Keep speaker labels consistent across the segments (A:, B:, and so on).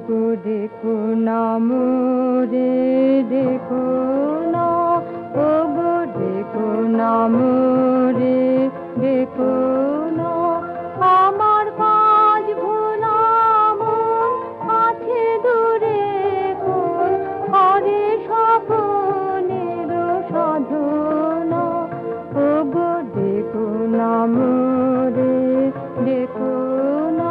A: দেখো দেখো না মোরে, দেখো না ওগো, দেখো না মোরে, দেখো না আমার কাজ ভোলা মন আছে দূরে কোন করে স্বপনের সাধনা। ওগো দেখো না মোরে, দেখো না।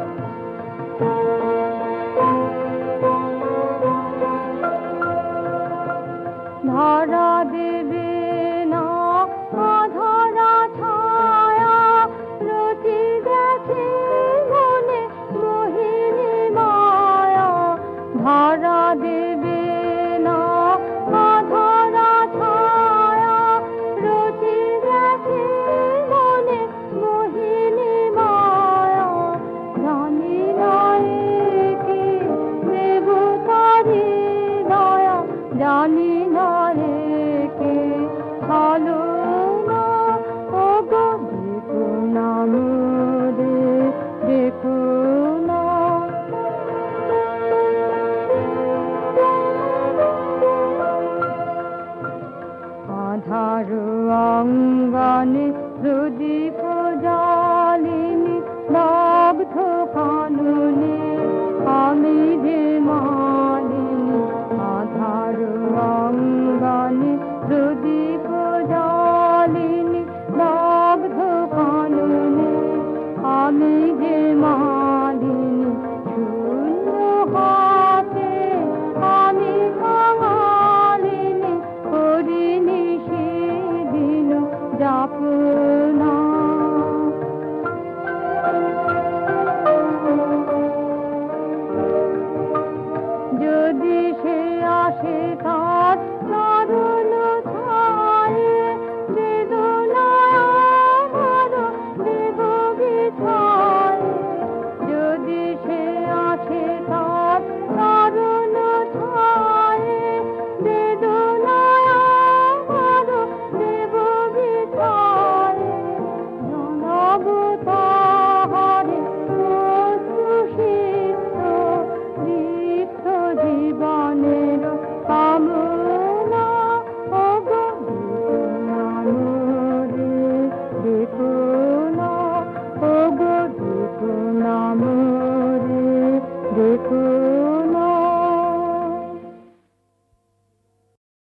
A: ধরা দেবে না অধরা ছায়া, রচি গেছে মনে মোহিনী মায়া। ধরা দেবে না অধরা ছায়া, রচি গেছে মনে মোহিনী মায়া। জানি না একে দেব তারি দয়া, জানি না রেখে ভালো না। ওগো দেখো না মোরে, দেখো না। আধার অঙ্গনে প্রদীপ জ্বালিনি, দগ্ধ কাননে আমি যে মালিনী। আধার অঙ্গনে প্রদীপ জ্বালিনি, দগ্ধ কাননে আমি যে মালিনী। শূন্য হাতে আমি কাঙালিনী, করিনি সেদিন যাপনা। যদি সে আসে তার চরণ ছায়ে, বেদনায় আমার দেব বিছায়ে। যদি সে আসে তার চরণ ছায়ে, বেদনায় আমার দেব বিছায়ে। জানাবো তাহারে অশ্রুসিক্ত রিক্ত জীবনের কামনা। ওগো দেখো না মোরে, দেখো না। ওগো দেখো না মোরে, দেখো